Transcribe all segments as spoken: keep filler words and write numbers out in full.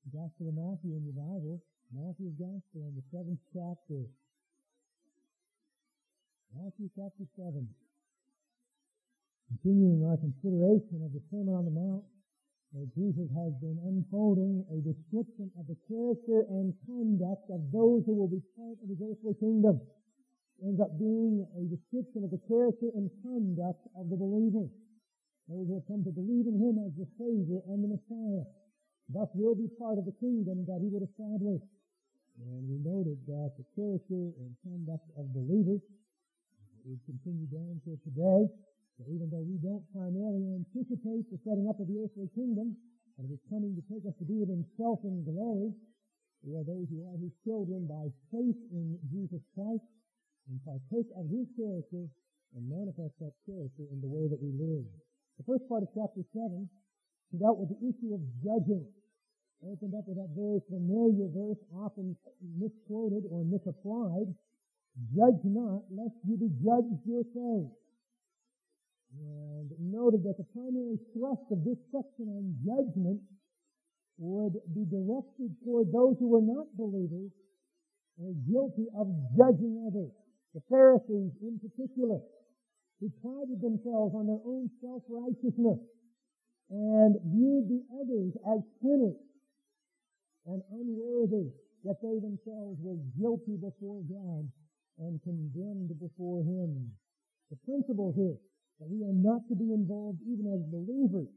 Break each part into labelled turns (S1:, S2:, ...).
S1: The Gospel of Matthew in your Bible, Matthew's Gospel in the seventh chapter. Matthew chapter seven. Continuing our consideration of the Sermon on the Mount, where Jesus has been unfolding a description of the character and conduct of those who will be part of His earthly kingdom. It ends up being a description of the character and conduct of the believers. Those who have come to believe in Him as the Savior and the Messiah. Thus will be part of the kingdom that He would establish. And we noted that the character and conduct of believers would continue down to today. So even though we don't primarily anticipate the setting up of the earthly kingdom, and it is coming to take us to be with Himself in glory, we are those who are His children by faith in Jesus Christ, and partake of His character and manifest that character in the way that we live. The first part of chapter seven dealt with the issue of judging. Opened up with that very familiar verse, often misquoted or misapplied. Judge not, lest you be judged yourselves. And noted that the primary thrust of this section on judgment would be directed toward those who were not believers or guilty of judging others. The Pharisees in particular, who prided themselves on their own self-righteousness and viewed the others as sinners and unworthy, that they themselves were guilty before God and condemned before Him. The principle here that we are not to be involved even as believers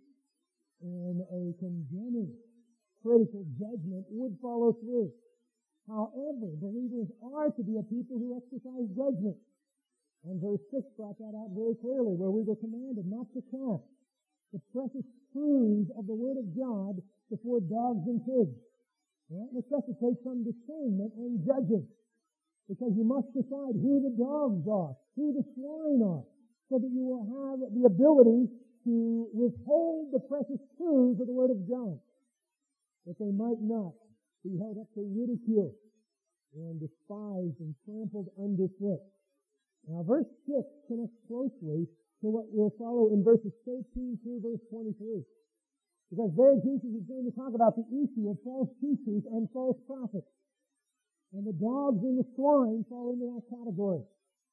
S1: in a condemning, critical judgment would follow through. However, believers are to be a people who exercise judgment. And verse six brought that out very clearly, where we were commanded not to cast the precious truths of the Word of God before dogs and pigs. That necessitates some discernment and judging, because you must decide who the dogs are, who the swine are, so that you will have the ability to withhold the precious truths of the Word of God, that they might not be held up to ridicule and despised and trampled underfoot. Now, verse six connects closely to what we'll follow in verses thirteen through verse twenty-three. Because there Jesus is going to talk about the issue of false teachers and false prophets. And the dogs and the swine fall into that category.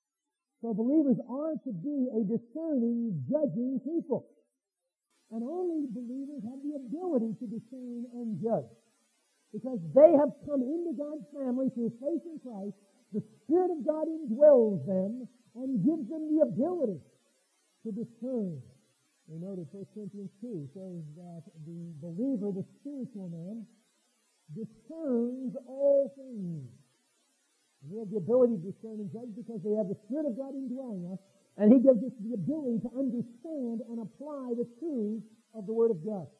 S1: So believers are to be a discerning, judging people. And only believers have the ability to discern and judge. Because they have come into God's family through faith in Christ. The Spirit of God indwells them and gives them the ability to discern. We noted First Corinthians two says that the believer, the spiritual man, discerns all things. And we have the ability to discern and judge because we have the Spirit of God indwelling us, and He gives us the ability to understand and apply the truths of the Word of God.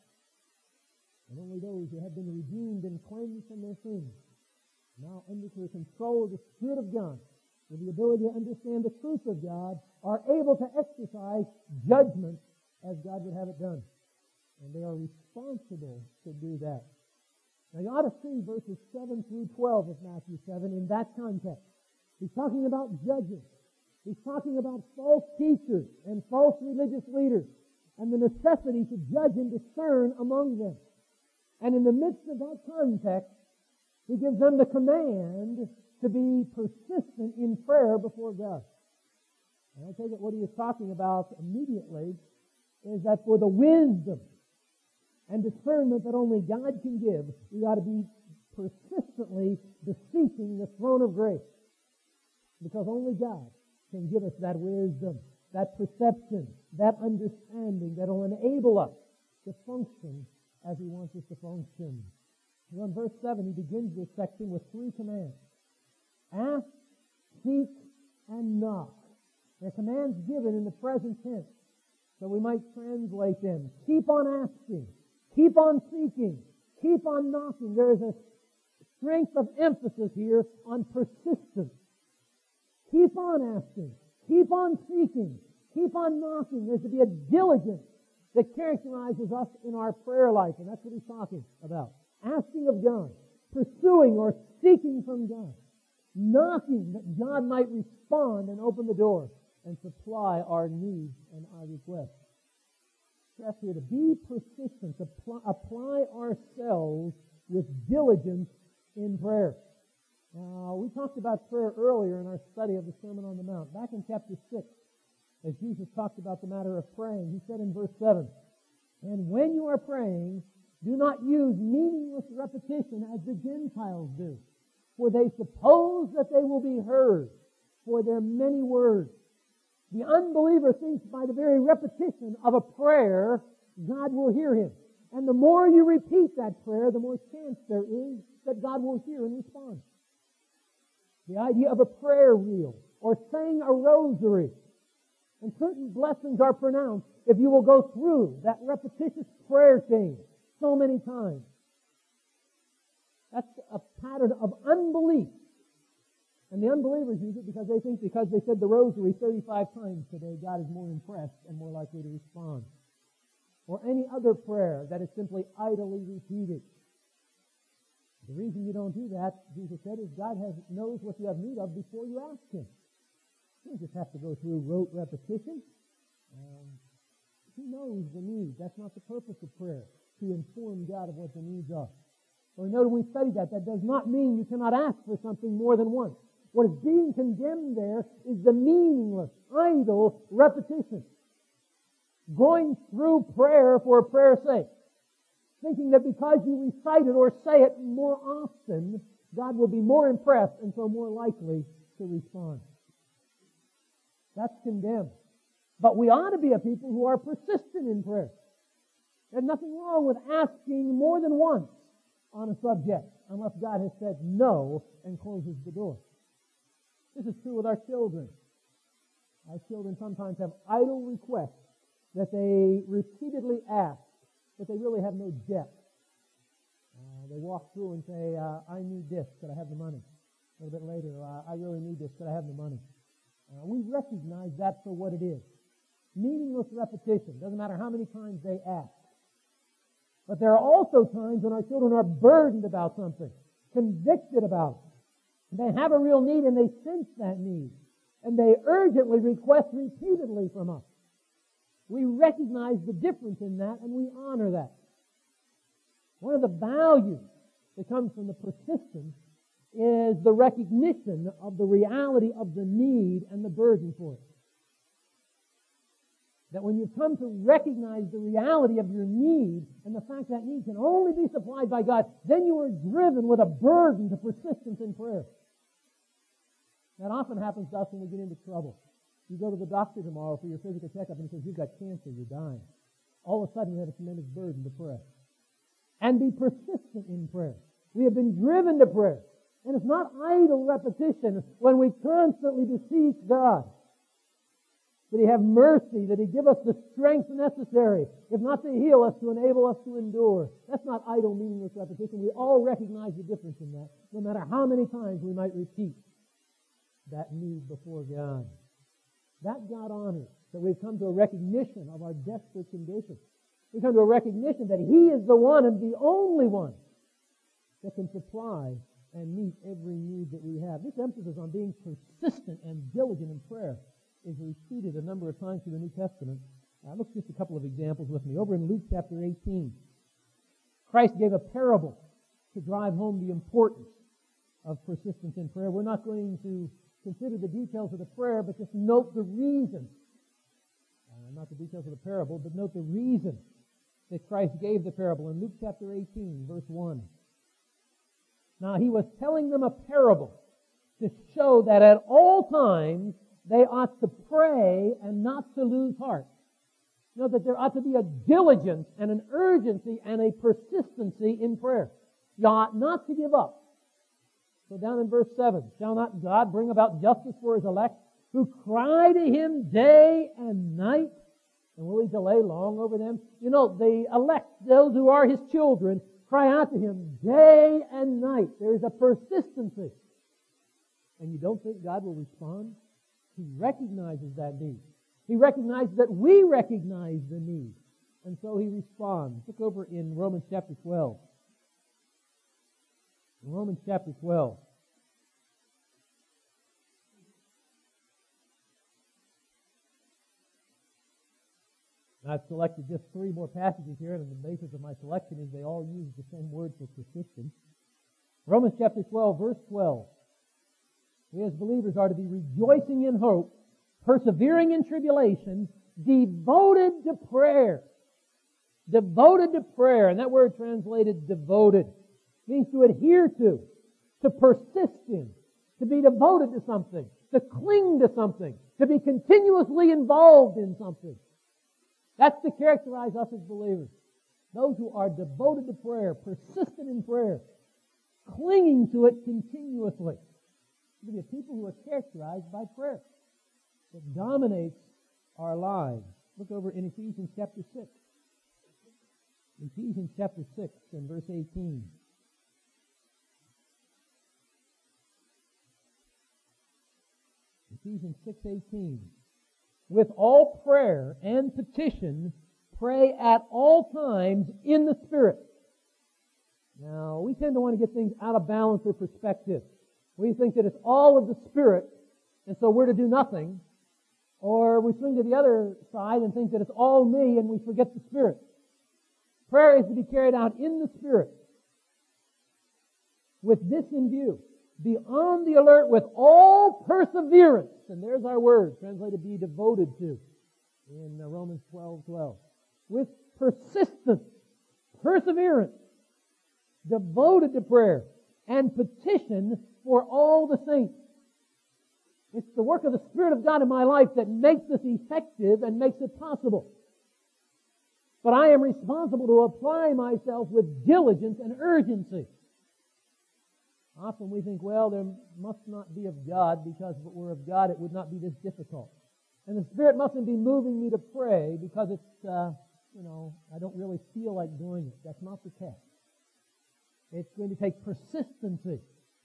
S1: And only those who have been redeemed and cleansed from their sins, now under the control of the Spirit of God, with the ability to understand the truth of God, are able to exercise judgment as God would have it done. And they are responsible to do that. Now you ought to see verses seven through twelve of Matthew seven in that context. He's talking about judges. He's talking about false teachers and false religious leaders and the necessity to judge and discern among them. And in the midst of that context, He gives them the command to be persistent in prayer before God. And I take it what He is talking about immediately is that for the wisdom and discernment that only God can give, we ought to be persistently beseeching the throne of grace. Because only God can give us that wisdom, that perception, that understanding that will enable us to function as He wants us to function. Well, in verse seven, he begins this section with three commands. Ask, seek, and knock. They're commands given in the present tense. So we might translate them. Keep on asking. Keep on seeking. Keep on knocking. There is a strength of emphasis here on persistence. Keep on asking. Keep on seeking. Keep on knocking. There's to be a diligence that characterizes us in our prayer life. And that's what he's talking about. Asking of God. Pursuing or seeking from God. Knocking that God might respond and open the door and supply our needs and our requests. Stress here to be persistent, to pl- apply ourselves with diligence in prayer. Now, we talked about prayer earlier in our study of the Sermon on the Mount. Back in chapter six, as Jesus talked about the matter of praying, He said in verse seven, "And when you are praying, do not use meaningless repetition as the Gentiles do, for they suppose that they will be heard for their many words." The unbeliever thinks by the very repetition of a prayer, God will hear him. And the more you repeat that prayer, the more chance there is that God will hear and respond. The idea of a prayer reel, or saying a rosary. And certain blessings are pronounced if you will go through that repetitious prayer chain so many times. That's a pattern of unbelief. And the unbelievers use it because they think because they said the rosary thirty-five times today, God is more impressed and more likely to respond. Or any other prayer that is simply idly repeated. The reason you don't do that, Jesus said, is God has, knows what you have need of before you ask Him. You don't just have to go through rote repetition. Um, he knows the need. That's not the purpose of prayer, to inform God of what the needs are. So we know when we study that, that does not mean you cannot ask for something more than once. What is being condemned there is the meaningless, idle repetition. Going through prayer for prayer's sake. Thinking that because you recite it or say it more often, God will be more impressed and so more likely to respond. That's condemned. But we ought to be a people who are persistent in prayer. There's nothing wrong with asking more than once on a subject, unless God has said no and closes the door. This is true with our children. Our children sometimes have idle requests that they repeatedly ask, but they really have no depth. Uh, they walk through and say, uh, I need this, could I have the money? A little bit later, uh, I really need this, could I have the money? Uh, we recognize that for what it is. Meaningless repetition. Doesn't matter how many times they ask. But there are also times when our children are burdened about something, convicted about it. They have a real need and they sense that need. And they urgently request repeatedly from us. We recognize the difference in that and we honor that. One of the values that comes from the persistence is the recognition of the reality of the need and the burden for it. That when you come to recognize the reality of your need and the fact that need can only be supplied by God, then you are driven with a burden to persistence in prayer. That often happens to us when we get into trouble. You go to the doctor tomorrow for your physical checkup and he says, you've got cancer, you're dying. All of a sudden you have a tremendous burden to pray. And be persistent in prayer. We have been driven to prayer. And it's not idle repetition when we constantly beseech God. That He have mercy, that He give us the strength necessary, if not to heal us, to enable us to endure. That's not idle, meaningless repetition. We all recognize the difference in that, no matter how many times we might repeat that need before God. That God honors, that we've come to a recognition of our desperate condition. We've come to a recognition that He is the one and the only one that can supply and meet every need that we have. This emphasis on being persistent and diligent in prayer is repeated a number of times through the New Testament. Uh, look just a couple of examples with me. Over in Luke chapter eighteen, Christ gave a parable to drive home the importance of persistence in prayer. We're not going to consider the details of the prayer, but just note the reason. Uh, not the details of the parable, but note the reason that Christ gave the parable in Luke chapter eighteen, verse one. Now, He was telling them a parable to show that at all times they ought to pray and not to lose heart. You know, that there ought to be a diligence and an urgency and a persistency in prayer. You ought not to give up. So down in verse seven, shall not God bring about justice for His elect, who cry to Him day and night? And will He delay long over them? You know, the elect, those who are His children, cry out to Him day and night. There is a persistency. And you don't think God will respond? He recognizes that need. He recognizes that we recognize the need. And so He responds. Look over in Romans chapter twelve. In Romans chapter twelve. I've selected just three more passages here, and the basis of my selection is they all use the same word for persistence. Romans chapter twelve, verse twelve. We as believers are to be rejoicing in hope, persevering in tribulation, devoted to prayer. Devoted to prayer. And that word translated devoted means to adhere to, to persist in, to be devoted to something, to cling to something, to be continuously involved in something. That's to characterize us as believers. Those who are devoted to prayer, persistent in prayer, clinging to it continuously. To be a people who are characterized by prayer that dominates our lives. Look over in Ephesians chapter six. Ephesians chapter six and verse eighteen. Ephesians six eighteen. With all prayer and petition, pray at all times in the Spirit. Now, we tend to want to get things out of balance or perspective. We think that it's all of the Spirit, and so we're to do nothing. Or we swing to the other side and think that it's all me, and we forget the Spirit. Prayer is to be carried out in the Spirit. With this in view, be on the alert with all perseverance. And there's our word, translated be devoted to in Romans twelve twelve. With persistence, perseverance, devoted to prayer, and petition for all the saints. It's the work of the Spirit of God in my life that makes this effective and makes it possible. But I am responsible to apply myself with diligence and urgency. Often we think, well, there must not be of God, because if it were of God, it would not be this difficult. And the Spirit mustn't be moving me to pray because it's, uh, you know, I don't really feel like doing it. That's not the case. It's going to take persistency,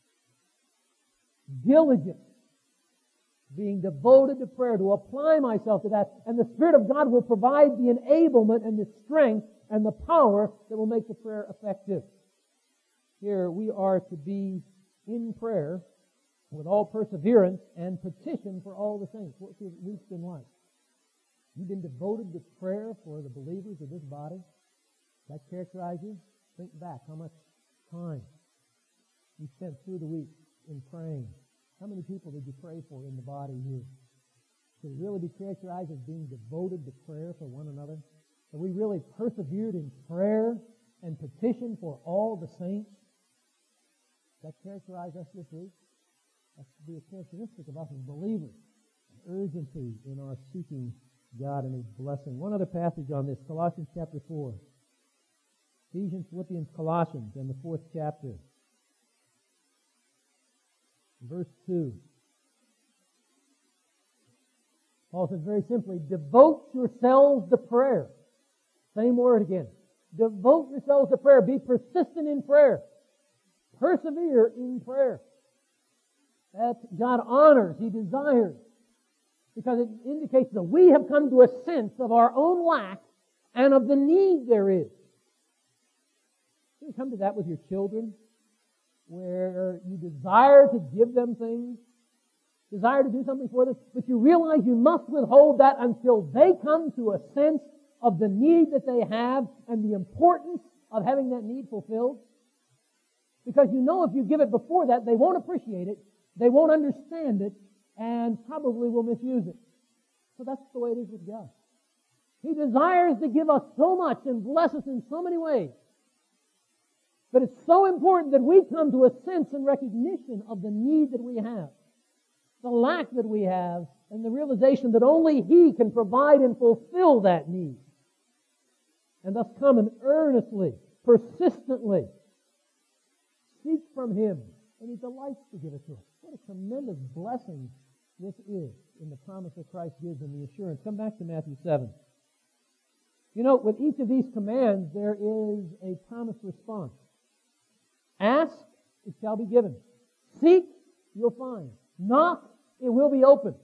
S1: diligence, being devoted to prayer, to apply myself to that. And the Spirit of God will provide the enablement and the strength and the power that will make the prayer effective. Here we are to be in prayer with all perseverance and petition for all the saints. What's your week been like? You've been devoted to prayer for the believers of this body? Does that characterize you? Think back how much time you spent through the week in praying. How many people did you pray for in the body here? Should we really be characterized as being devoted to prayer for one another? Have we really persevered in prayer and petition for all the saints? Does that characterize us this week? That should be a characteristic of us as believers. An urgency in our seeking God and His blessing. One other passage on this, Colossians chapter four. Ephesians, Philippians, Colossians, and the fourth chapter. Verse two. Paul says very simply, devote yourselves to prayer. Same word again. Devote yourselves to prayer. Be persistent in prayer. Persevere in prayer. That God honors, He desires. Because it indicates that we have come to a sense of our own lack and of the need there is. You come to that with your children, where you desire to give them things, desire to do something for them, but you realize you must withhold that until they come to a sense of the need that they have and the importance of having that need fulfilled. Because you know if you give it before that, they won't appreciate it, they won't understand it, and probably will misuse it. So that's the way it is with God. He desires to give us so much and bless us in so many ways. But it's so important that we come to a sense and recognition of the need that we have, the lack that we have, and the realization that only He can provide and fulfill that need. And thus come and earnestly, persistently seek from Him, and He delights to give it to us. What a tremendous blessing this is in the promise that Christ gives and the assurance. Come back to Matthew seven. You know, with each of these commands, there is a promised response. Ask, it shall be given. Seek, you'll find. Knock, it will be opened.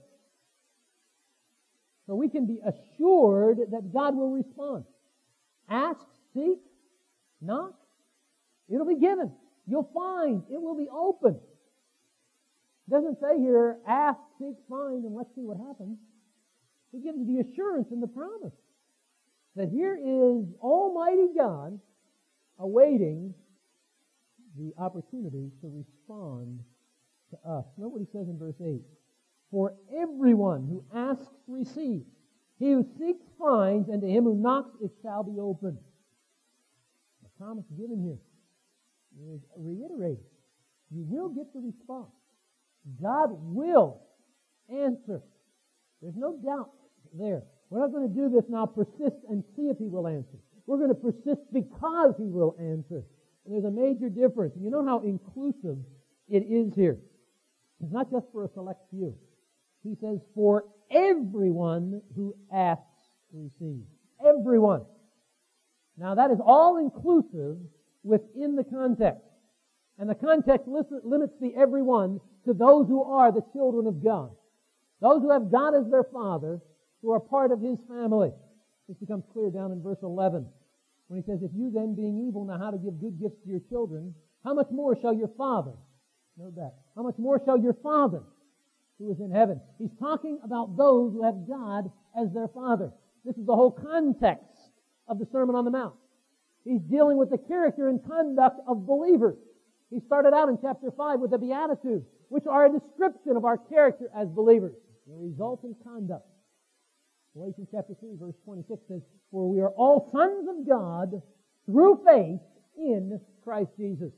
S1: So we can be assured that God will respond. Ask, seek, knock, it'll be given. You'll find, it will be open. It doesn't say here, ask, seek, find, and let's see what happens. He gives you the assurance and the promise.
S2: that here is Almighty God awaiting the opportunity to respond to us. Note what he says in verse eight. For everyone who asks receives. He who seeks finds, and to him who knocks it shall be opened. The promise given here is reiterated. You will get the response. God will answer. There's no doubt there. We're not going to do this now, persist and see if He will answer. We're going to persist because He will answer. And there's a major difference. And you know how inclusive it is here. It's not just for a select few. He says, for everyone who asks receives. Everyone. Now that is all inclusive within the context. And the context limits the everyone to those who are the children of God. Those who have God as their Father, who are part of His family. This becomes clear down in verse eleven, when He says, if you then, being evil, know how to give good gifts to your children, how much more shall your Father, note that, how much more shall your Father, who is in heaven. He's talking about those who have God as their Father. This is the whole context of the Sermon on the Mount. He's dealing with the character and conduct of believers. He started out in chapter five with the Beatitudes, which are a description of our character as believers, the resultant conduct. Galatians chapter three, verse twenty-six says, for we are all sons of God through faith in Christ Jesus.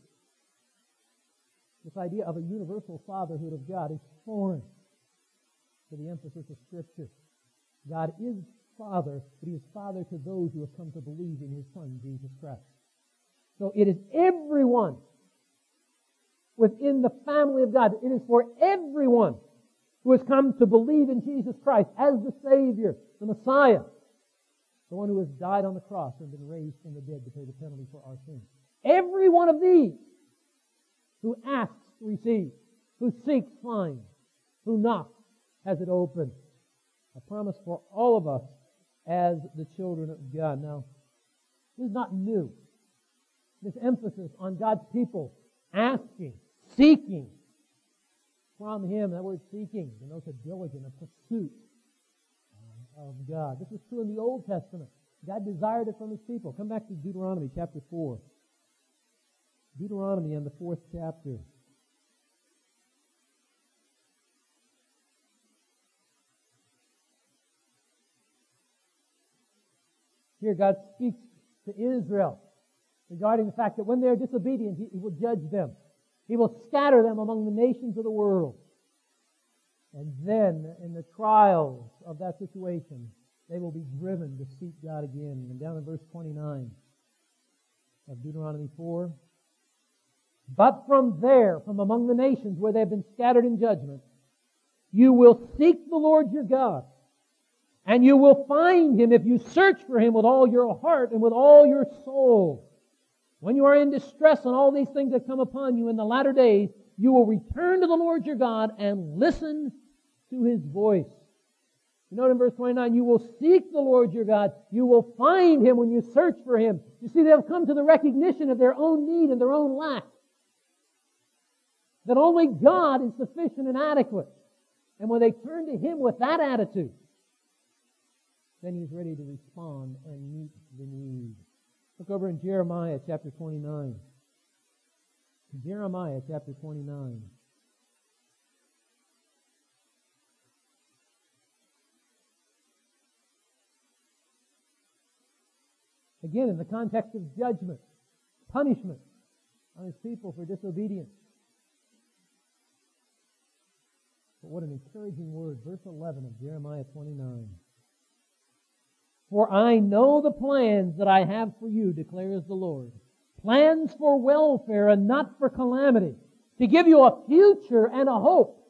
S2: This idea of a universal fatherhood of God is foreign to the emphasis of Scripture. God is Father, but He is Father to those who have come to believe in His Son, Jesus Christ. So it is everyone within the family of God. It is for everyone who has come to believe in Jesus Christ as the Savior, the Messiah, the one who has died on the cross and been raised from the dead to pay the penalty for our sins. Every one of these who asks receives, who seeks finds, who knocks has it open. A promise for all of us as the children of God. Now, this is not new. This emphasis on God's people asking, seeking from Him. That word seeking denotes a diligent, a pursuit of God. This was true in the Old Testament. God desired it from His people. Come back to Deuteronomy chapter four. Deuteronomy in the fourth chapter. Here God speaks to Israel regarding the fact that when they are disobedient, He will judge them. He will scatter them among the nations of the world. And then, in the trials of that situation, they will be driven to seek God again. And down in verse twenty-nine of Deuteronomy four, but from there, from among the nations where they have been scattered in judgment, you will seek the Lord your God, and you will find Him if you search for Him with all your heart and with all your soul. When you are in distress and all these things that come upon you in the latter days, you will return to the Lord your God and listen to His voice. You note in verse twenty-nine, you will seek the Lord your God. You will find Him when you search for Him. You see, they'll come to the recognition of their own need and their own lack. That only God is sufficient and adequate. And when they turn to Him with that attitude, then He's ready to respond and meet the need. Look over in Jeremiah chapter twenty-nine. Jeremiah chapter twenty-nine. Again, in the context of judgment, punishment on His people for disobedience. But what an encouraging word. Verse eleven of Jeremiah twenty-nine. For I know the plans that I have for you, declares the Lord. Plans for welfare and not for calamity, to give you a future and a hope.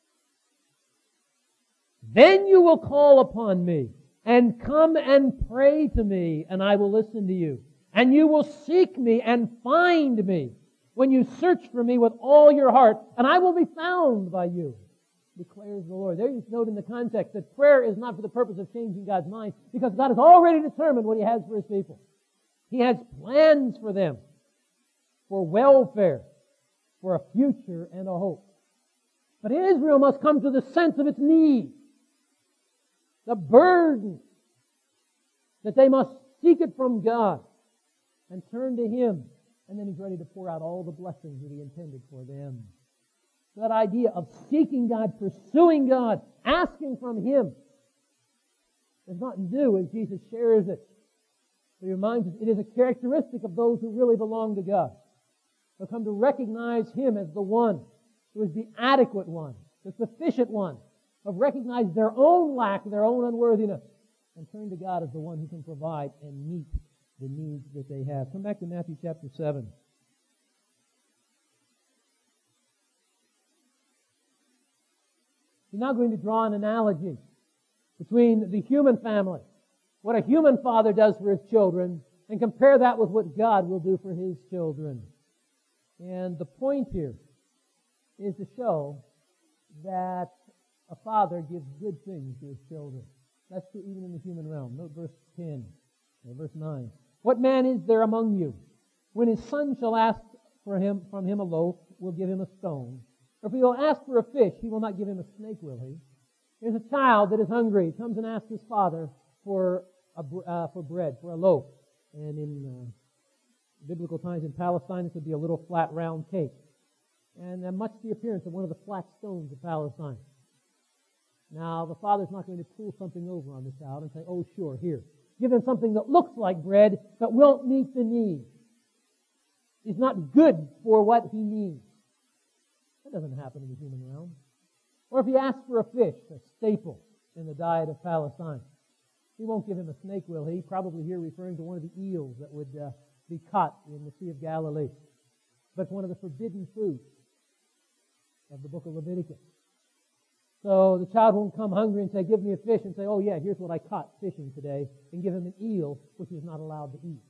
S2: Then you will call upon me and come and pray to me, and I will listen to you. And you will seek me and find me when you search for me with all your heart, and I will be found by you, declares the Lord. There you note in the context that prayer is not for the purpose of changing God's mind, because God has already determined what He has for His people. He has plans for them, for welfare, for a future and a hope. But Israel must come to the sense of its need, the burden that they must seek it from God and turn to Him. And then He's ready to pour out all the blessings that He intended for them. So that idea of seeking God, pursuing God, asking from Him is not new as Jesus shares it. But He reminds us it is a characteristic of those who really belong to God. They'll come to recognize Him as the one who is the adequate one, the sufficient one, of recognize their own lack, their own unworthiness, and turn to God as the one who can provide and meet the needs that they have. Come back to Matthew chapter seven. He's now going to draw an analogy between the human family, what a human father does for his children, and compare that with what God will do for His children. And the point here is to show that a father gives good things to his children. That's true even in the human realm. Note verse ten, or verse nine. What man is there among you, when his son shall ask for him from him a loaf, will give him a stone? Or if he will ask for a fish, he will not give him a snake, will he? There's a child that is hungry. He comes and asks his father for a, uh, for bread, for a loaf. And in uh, biblical times in Palestine, this would be a little flat round cake. And uh, much the appearance of one of the flat stones of Palestine. Now, the father's not going to pull something over on the child and say, oh, sure, here. Give him something that looks like bread, but won't meet the need. It's not good for what he needs. That doesn't happen in the human realm. Or if he asks for a fish, a staple in the diet of Palestine, he won't give him a snake, will he? Probably here referring to one of the eels that would uh, be caught in the Sea of Galilee. But it's one of the forbidden foods of the book of Leviticus. So the child won't come hungry and say, give me a fish, and say, oh yeah, here's what I caught fishing today, and give him an eel, which he's not allowed to eat.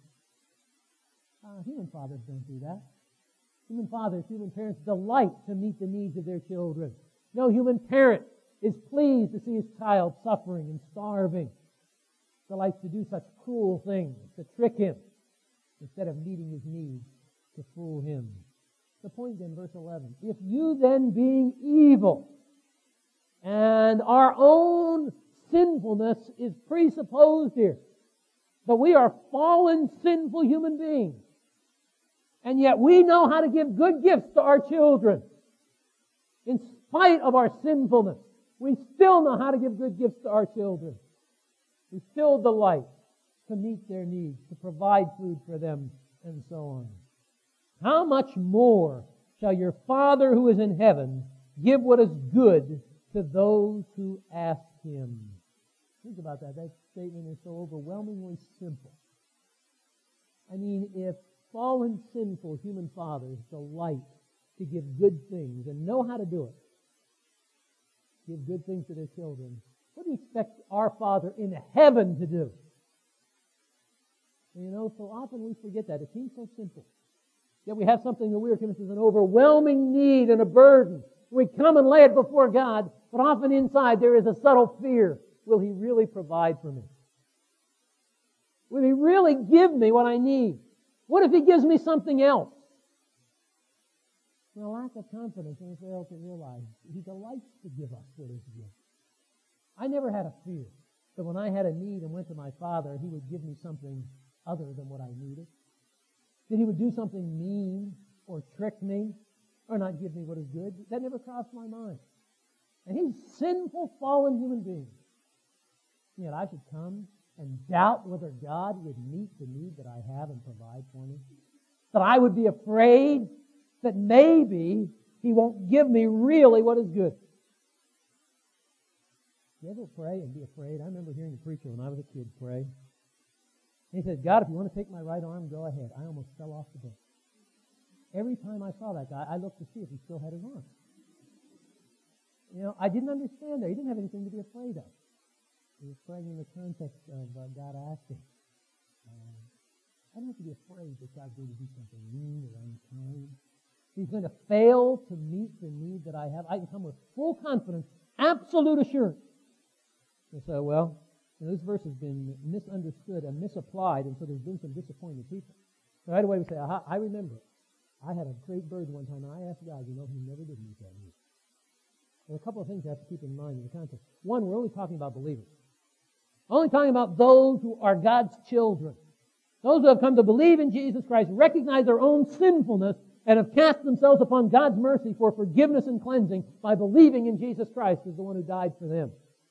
S2: Uh, human fathers don't do that. Human fathers, human parents delight to meet the needs of their children. No human parent is pleased to see his child suffering and starving. Delights to do such cruel things, to trick him, instead of meeting his needs, to fool him. The point then, verse eleven, if you then being evil, and our own sinfulness is presupposed here, but we are fallen, sinful human beings, and yet we know how to give good gifts to our children. In spite of our sinfulness, we still know how to give good gifts to our children. We still delight to meet their needs, to provide food for them, and so on. How much more shall your Father who is in heaven give what is good to those who ask Him? Think about that. That statement is so overwhelmingly simple. I mean, if fallen, sinful human fathers delight to give good things and know how to do it, give good things to their children, what do you expect our Father in heaven to do? You know, so often we forget that. It seems so simple. Yet we have something that we're convinced is an overwhelming need and a burden. We come and lay it before God, but often inside there is a subtle fear. Will He really provide for me? Will He really give me what I need? What if He gives me something else? And a lack of confidence, and we fail to realize He delights to give us what is good. I never had a fear that when I had a need and went to my Father, He would give me something other than what I needed. That He would do something mean or trick me or not give me what is good. That never crossed my mind. And He's a sinful, fallen human being. And yet I should come and doubt whether God would meet the need that I have and provide for me. That I would be afraid that maybe He won't give me really what is good. You ever pray and be afraid? I remember hearing a preacher when I was a kid pray. He said, God, if you want to take my right arm, go ahead. I almost fell off the bed. Every time I saw that guy, I looked to see if he still had his arm. You know, I didn't understand that. He didn't have anything to be afraid of. He was praying in the context of uh, God asking. Uh, I don't have to be afraid that God's going to do something mean or unkind. He's going to fail to meet the need that I have. I can come with full confidence, absolute assurance. And so, well, you know, this verse has been misunderstood and misapplied, and so there's been some disappointed people. So right away we say, aha, I remember it. I had a great burden one time, and I asked God, you know, He never did meet that need. There are a couple of things you have to keep in mind in the context. One, we're only talking about believers. Only talking about those who are God's children. Those who have come to believe in Jesus Christ, recognize their own sinfulness, and have cast themselves upon God's mercy for forgiveness and cleansing by believing in Jesus Christ as the one who died for them.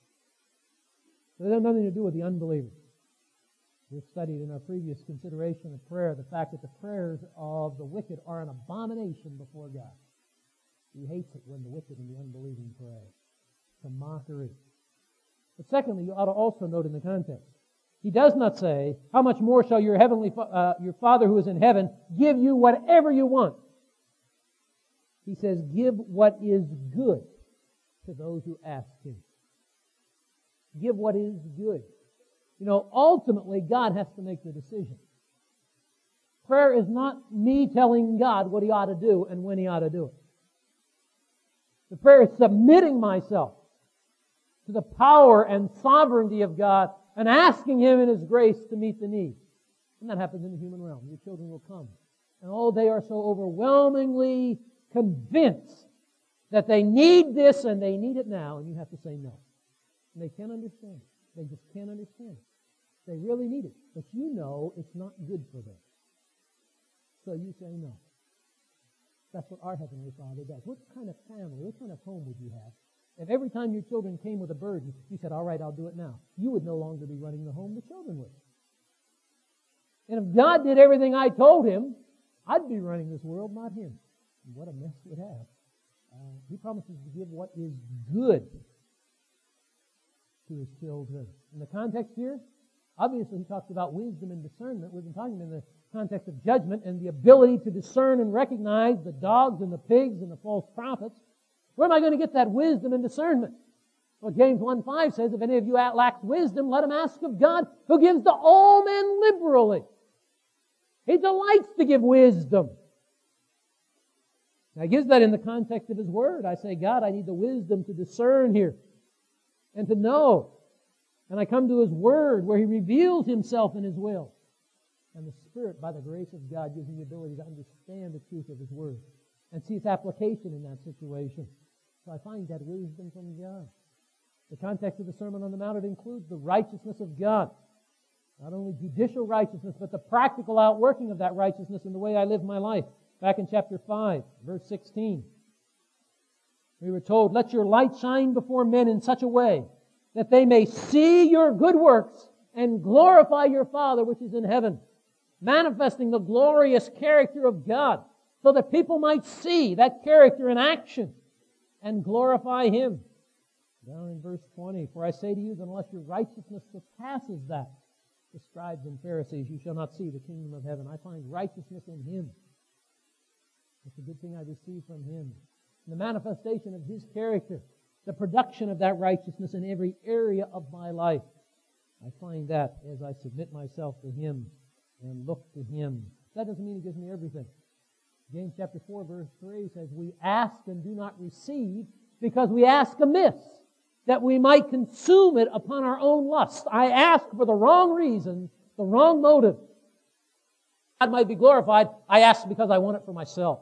S2: So they have nothing to do with the unbeliever. We've studied in our previous consideration of prayer the fact that the prayers of the wicked are an abomination before God. He hates it when the wicked and the unbelieving pray. It's a mockery. But secondly, you ought to also note in the context, He does not say, how much more shall your heavenly uh, your Father who is in heaven give you whatever you want. He says, give what is good to those who ask Him. Give what is good. You know, ultimately, God has to make the decision. Prayer is not me telling God what He ought to do and when He ought to do it. The prayer is submitting myself to the power and sovereignty of God and asking Him in His grace to meet the need. And that happens in the human realm. Your children will come. And oh, they are so overwhelmingly convinced that they need this and they need it now, and you have to say no. And they can't understand it. They just can't understand it. They really need it. But you know it's not good for them. So you say no. That's what our Heavenly Father does. What kind of family, what kind of home would you have if every time your children came with a burden, you said, all right, I'll do it now? You would no longer be running the home the children would. And if God did everything I told Him, I'd be running this world, not Him. And what a mess we'd have. Uh, he promises to give what is good to His children. In the context here, obviously He talks about wisdom and discernment. We've been talking in the context of judgment and the ability to discern and recognize the dogs and the pigs and the false prophets. Where am I going to get that wisdom and discernment? Well, James one five says, if any of you lacks wisdom, let him ask of God, who gives to all men liberally. He delights to give wisdom. Now, He gives that in the context of His Word. I say, God, I need the wisdom to discern here and to know. And I come to His Word where He reveals Himself in His will. And the Spirit, by the grace of God, gives me the ability to understand the truth of His Word and see its application in that situation. So I find that wisdom from God. The context of the Sermon on the Mount, it includes the righteousness of God. Not only judicial righteousness, but the practical outworking of that righteousness in the way I live my life. Back in chapter five, verse sixteen. We were told, let your light shine before men in such a way that they may see your good works and glorify your Father which is in heaven. Manifesting the glorious character of God so that people might see that character in action and glorify Him. Down in verse twenty, for I say to you that unless your righteousness surpasses that, the scribes and Pharisees, you shall not see the kingdom of heaven. I find righteousness in Him. It's a good thing I receive from Him. The manifestation of His character, the production of that righteousness in every area of my life. I find that as I submit myself to Him and look to Him. That doesn't mean He gives me everything. James chapter four, verse three says, we ask and do not receive because we ask amiss, that we might consume it upon our own lust. I ask for the wrong reason, the wrong motive. God might be glorified. I ask because I want it for myself.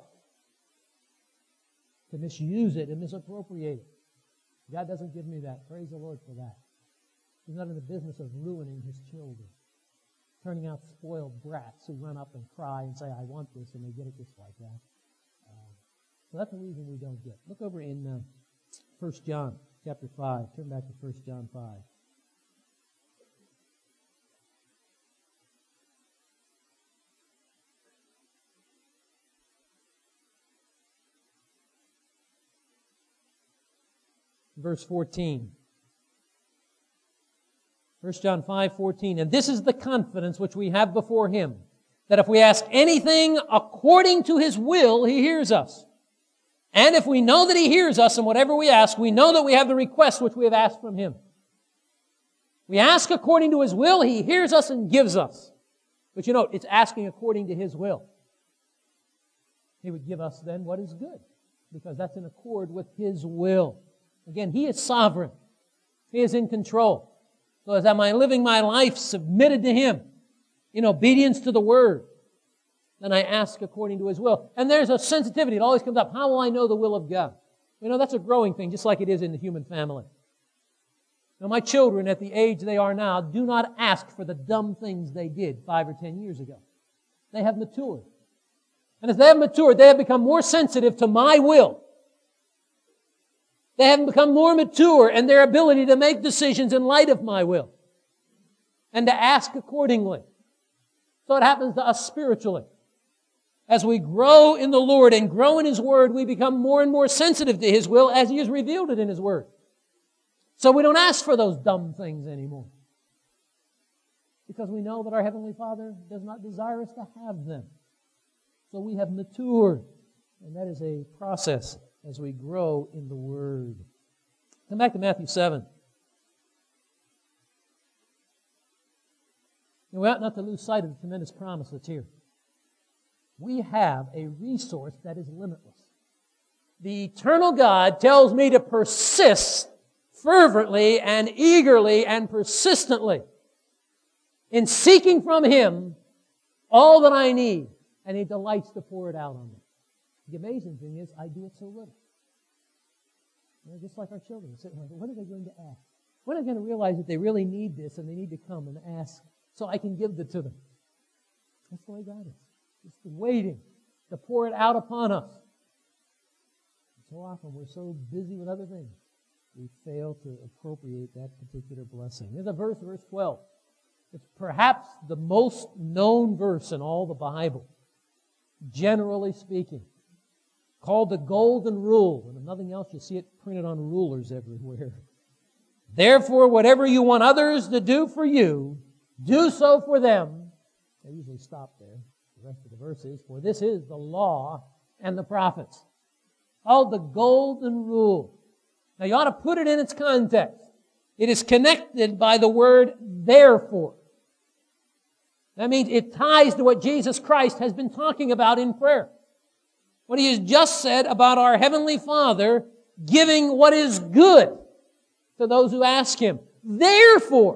S2: To misuse it and misappropriate it. God doesn't give me that. Praise the Lord for that. He's not in the business of ruining His children. Turning out spoiled brats who run up and cry and say, I want this, and they get it just like that. Uh, so that's the reason we don't get. Look over in uh, First John chapter five. Turn back to First John five. Verse fourteen. First John five fourteen. And this is the confidence which we have before Him, that if we ask anything according to His will, He hears us. And if we know that He hears us in whatever we ask, we know that we have the request which we have asked from Him. We ask according to His will, He hears us and gives us. But you know, it's asking according to His will. He would give us then what is good, because that's in accord with His will. Again, He is sovereign. He is in control. So as am I living my life submitted to Him, in obedience to the Word, then I ask according to His will. And there's a sensitivity. It always comes up. How will I know the will of God? You know, that's a growing thing, just like it is in the human family. Now, my children, at the age they are now, do not ask for the dumb things they did five or ten years ago. They have matured. And as they have matured, they have become more sensitive to my will. They have become more mature in their ability to make decisions in light of my will and to ask accordingly. So it happens to us spiritually. As we grow in the Lord and grow in His Word, we become more and more sensitive to His will as He has revealed it in His Word. So we don't ask for those dumb things anymore, because we know that our Heavenly Father does not desire us to have them. So we have matured, and that is a process as we grow in the Word. Come back to Matthew seven. And we ought not to lose sight of the tremendous promise that's here. We have a resource that is limitless. The eternal God tells me to persist fervently and eagerly and persistently in seeking from Him all that I need, and He delights to pour it out on me. The amazing thing is, I do it so little. You know, just like our children, sitting here, when are they going to ask? When are they going to realize that they really need this and they need to come and ask so I can give it to them? That's the way God is. It's waiting to pour it out upon us. And so often we're so busy with other things, we fail to appropriate that particular blessing. There's a verse, verse twelve. It's perhaps the most known verse in all the Bible, generally speaking, called the Golden Rule. And if nothing else, you see it printed on rulers everywhere. Therefore, whatever you want others to do for you, do so for them. They usually stop there. The rest of the verse is, for this is the law and the prophets. Called the Golden Rule. Now, you ought to put it in its context. It is connected by the word therefore. That means it ties to what Jesus Christ has been talking about in prayer. What He has just said about our Heavenly Father giving what is good to those who ask Him. Therefore,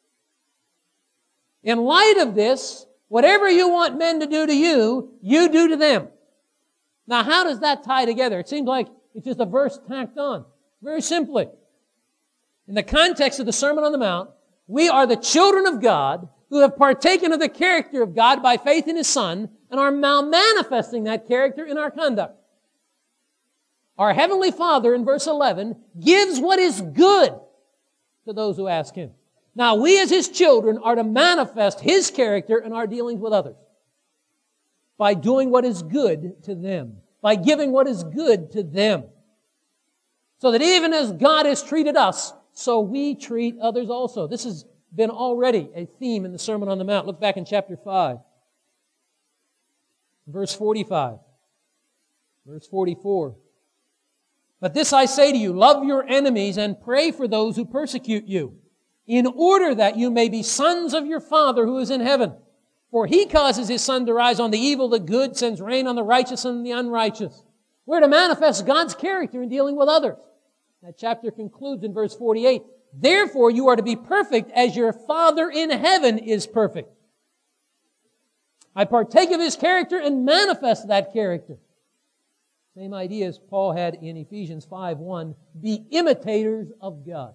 S2: in light of this, whatever you want men to do to you, you do to them. Now, how does that tie together? It seems like it's just a verse tacked on. Very simply, in the context of the Sermon on the Mount, we are the children of God who have partaken of the character of God by faith in His Son and are now manifesting that character in our conduct. Our Heavenly Father, in verse eleven, gives what is good to those who ask Him. Now, we as His children are to manifest His character in our dealings with others by doing what is good to them, by giving what is good to them. So that even as God has treated us, so we treat others also. This has been already a theme in the Sermon on the Mount. Look back in chapter five. Verse forty-five. Verse forty-four. But this I say to you, love your enemies and pray for those who persecute you, in order that you may be sons of your Father who is in heaven. For He causes His sun to rise on the evil, the good, sends rain on the righteous and the unrighteous. We're to manifest God's character in dealing with others. That chapter concludes in verse forty-eight. Therefore, you are to be perfect as your Father in heaven is perfect. I partake of His character and manifest that character. Same idea as Paul had in Ephesians five one. Be imitators of God.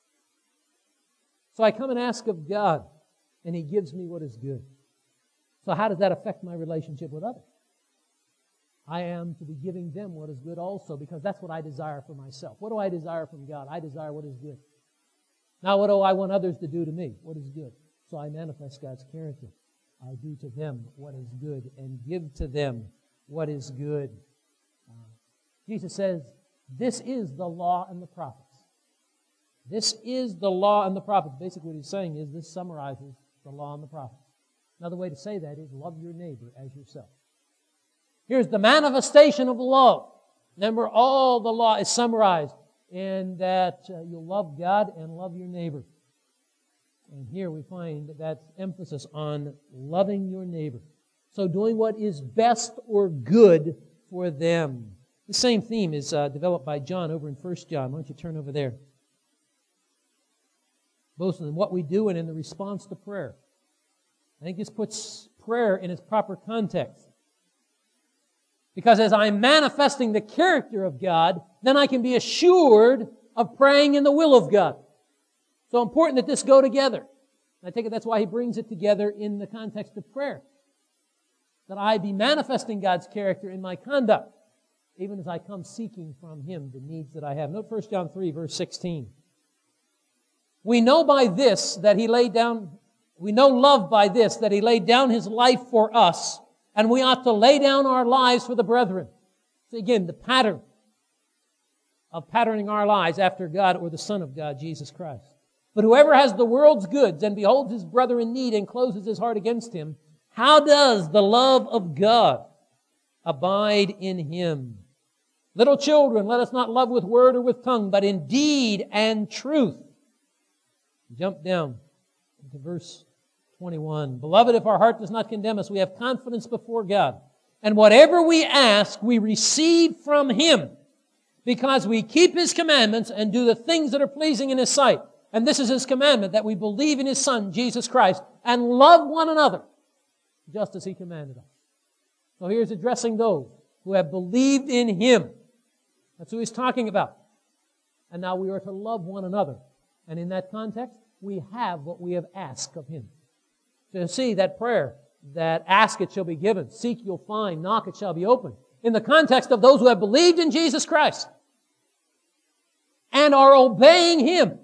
S2: So I come and ask of God, and He gives me what is good. So how does that affect my relationship with others? I am to be giving them what is good also, because that's what I desire for myself. What do I desire from God? I desire what is good. Now, what do I want others to do to me? What is good? So I manifest God's character. I do to them what is good and give to them what is good. Uh, Jesus says, this is the law and the prophets. This is the law and the prophets. Basically what He's saying is this summarizes the law and the prophets. Another way to say that is love your neighbor as yourself. Here's the manifestation of the law. Remember, all the law is summarized in that uh, you'll love God and love your neighbor. And here we find that emphasis on loving your neighbor. So doing what is best or good for them. The same theme is uh, developed by John over in First John. Why don't you turn over there? Both in what we do and in the response to prayer. I think this puts prayer in its proper context. Because as I'm manifesting the character of God, then I can be assured of praying in the will of God. So important that this go together. I take it that's why he brings it together in the context of prayer. That I be manifesting God's character in my conduct, even as I come seeking from Him the needs that I have. Note First John three, verse sixteen. We know by this that He laid down, we know love by this, that He laid down His life for us, and we ought to lay down our lives for the brethren. So again, the pattern of patterning our lives after God or the Son of God, Jesus Christ. But whoever has the world's goods and beholds his brother in need and closes his heart against him, how does the love of God abide in him? Little children, let us not love with word or with tongue, but in deed and truth. Jump down to verse twenty-one. Beloved, if our heart does not condemn us, we have confidence before God. And whatever we ask, we receive from Him, because we keep His commandments and do the things that are pleasing in His sight. And this is His commandment, that we believe in His Son, Jesus Christ, and love one another, just as He commanded us. So here's addressing those who have believed in Him. That's who He's talking about. And now we are to love one another. And in that context, we have what we have asked of Him. So you see that prayer, that ask it shall be given, seek you'll find, knock it shall be opened. In the context of those who have believed in Jesus Christ and are obeying Him.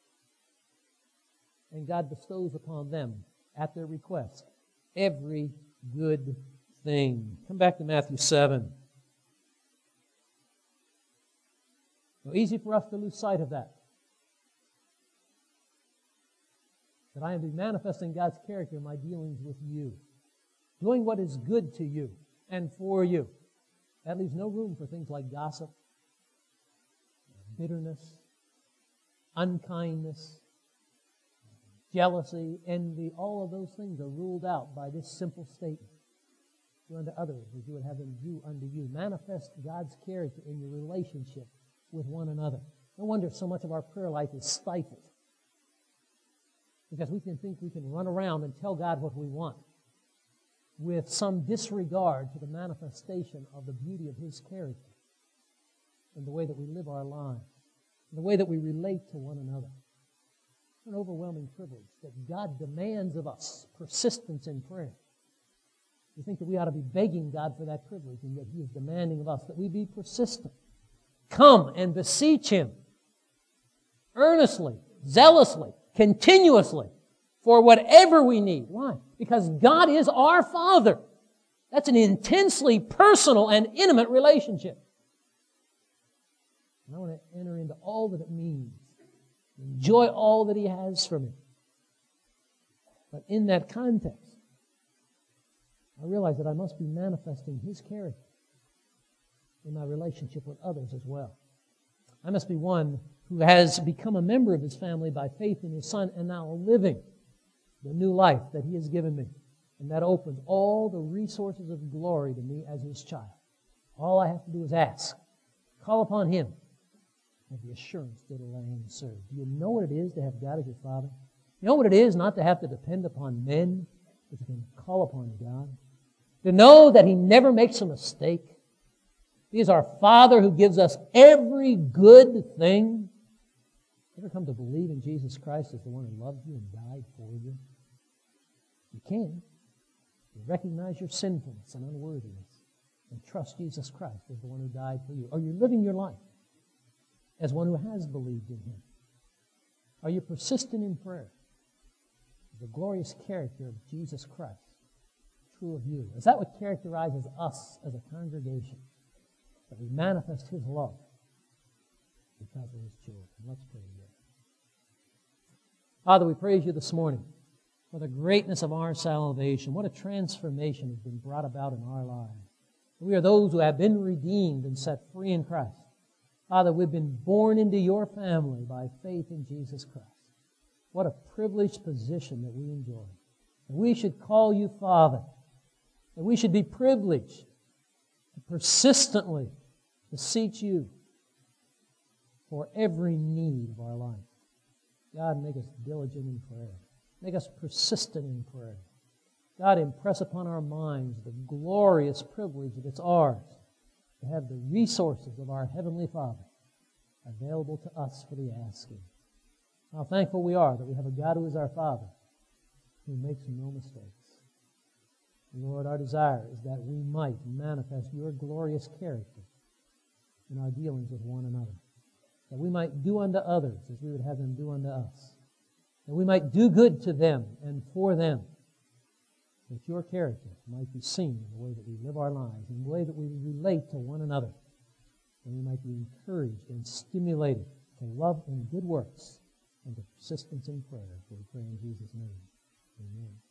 S2: And God bestows upon them, at their request, every good thing. Come back to Matthew seven. So easy for us to lose sight of that. That I am to be manifesting God's character in my dealings with you. Doing what is good to you and for you. That leaves no room for things like gossip, bitterness, unkindness, jealousy, envy. All of those things are ruled out by this simple statement. Do unto others as you would have them do unto you. Manifest God's character in your relationship with one another. No wonder so much of our prayer life is stifled. Because we can think we can run around and tell God what we want with some disregard to the manifestation of the beauty of His character and the way that we live our lives, and the way that we relate to one another. It's an overwhelming privilege that God demands of us persistence in prayer. We think that we ought to be begging God for that privilege, and yet He is demanding of us that we be persistent. Come and beseech Him earnestly, zealously, continuously, for whatever we need. Why? Because God is our Father. That's an intensely personal and intimate relationship. And I want to enter into all that it means. Enjoy all that He has for me. But in that context, I realize that I must be manifesting His character in my relationship with others as well. I must be one who has become a member of His family by faith in His Son and now living the new life that He has given me. And that opens all the resources of glory to me as His child. All I have to do is ask. Call upon Him. Have the assurance that I am served. Do you know what it is to have God as your Father? You know what it is not to have to depend upon men, but you can call upon God? To know that He never makes a mistake. He is our Father who gives us every good thing. Ever come to believe in Jesus Christ as the one who loved you and died for you? You can. You recognize your sinfulness and unworthiness and trust Jesus Christ as the one who died for you. Are you living your life as one who has believed in Him? Are you persistent in prayer? The glorious character of Jesus Christ, true of you. Is that what characterizes us as a congregation? That we manifest His love because of His children. Let's pray together. Father, we praise You this morning for the greatness of our salvation. What a transformation has been brought about in our lives. We are those who have been redeemed and set free in Christ. Father, we've been born into Your family by faith in Jesus Christ. What a privileged position that we enjoy. That we should call You Father. That we should be privileged to persistently beseech You for every need of our life. God, make us diligent in prayer. Make us persistent in prayer. God, impress upon our minds the glorious privilege that it's ours to have the resources of our Heavenly Father available to us for the asking. How thankful we are that we have a God who is our Father, who makes no mistakes. Lord, our desire is that we might manifest your glorious character in our dealings with one another. That we might do unto others as we would have them do unto us. That we might do good to them and for them. That your character might be seen in the way that we live our lives, in the way that we relate to one another. And we might be encouraged and stimulated to love and good works and to persistence in prayer. For we pray in Jesus' name. Amen.